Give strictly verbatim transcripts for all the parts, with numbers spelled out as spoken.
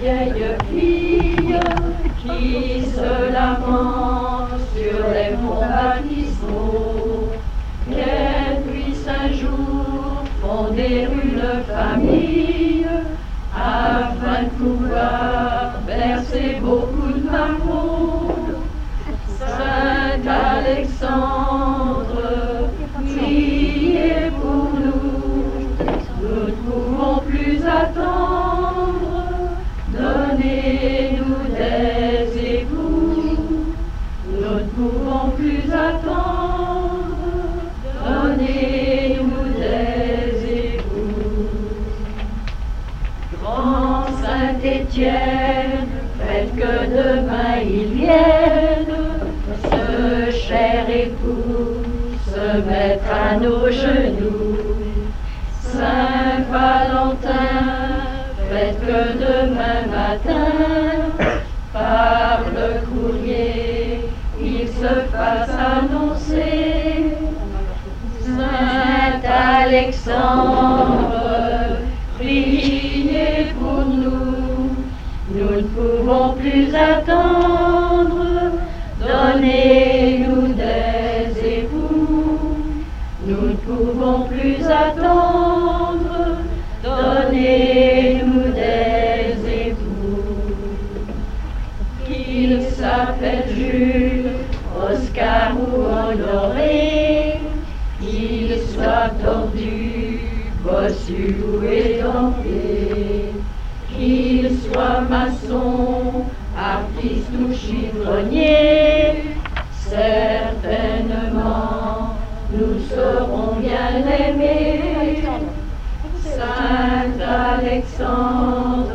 vieille fille qui se lamente sur les fonds baptismaux, qu'elle puisse un jour fonder une famille afin de pouvoir verser beaucoup de marmots. Saint Alexandre, priez pour nous, nous ne pouvons plus attendre, donnez-nous des époux, nous ne pouvons plus attendre, donnez-nous des époux. Grand Saint-Étienne, faites que demain il vienne, ce cher époux se mettre à nos genoux. Saint Valentin, faites que demain matin, par le courrier, il se fasse annoncer. Saint Alexandre, priez pour nous, nous ne pouvons plus attendre, donnez-nous des époux, nous ne pouvons plus attendre, donnez-nous des époux. Qu'il s'appelle Jules, Oscar ou Honoré, qu'il soit tordu, bossu ou édenté, qu'il soit maçon, artiste ou chiffonnier, certainement nous serons bien aimés. Saint Alexandre,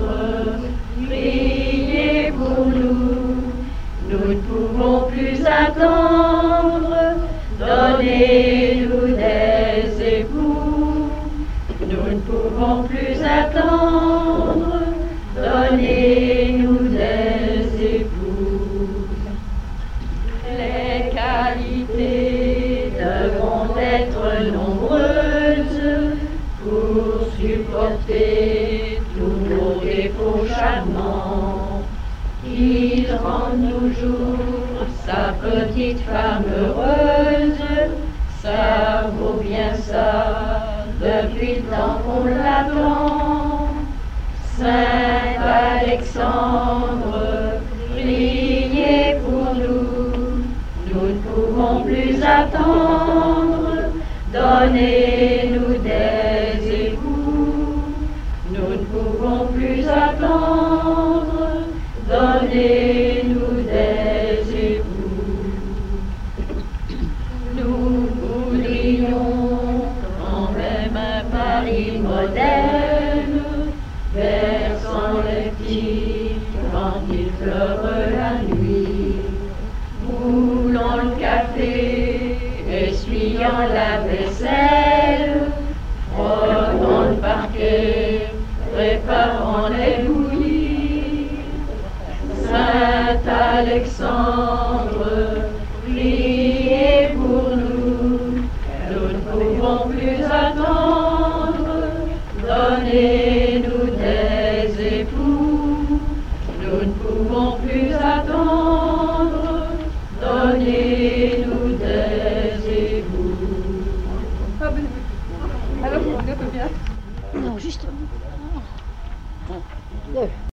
priez pour nous, nous ne pouvons plus attendre, donnez-nous des époux, nous ne pouvons plus attendre, donnez-nous des époux. Les qualités devront être nombreuses pour supporter tous nos défauts charmants. Qu'il rende toujours sa petite femme heureuse, ça vaut bien ça depuis le temps qu'on l'attend. Saint Alexandre, priez pour nous, nous ne pouvons plus attendre, donnez-nous des époux, nous ne pouvons plus attendre, donnez-nous des époux. Nous voudrions quand même un Paris moderne, versant les petits quand il pleure la nuit, moulant le café, essuyant la vaisselle, frottant le parquet, préparant les bouillies. Saint Alexandre, priez pour nous, nous ne pouvons plus attendre, donnez-nous des époux, nous ne pouvons plus attendre, donnez-nous des époux. Alors, vous bien. Non, juste. Un, deux.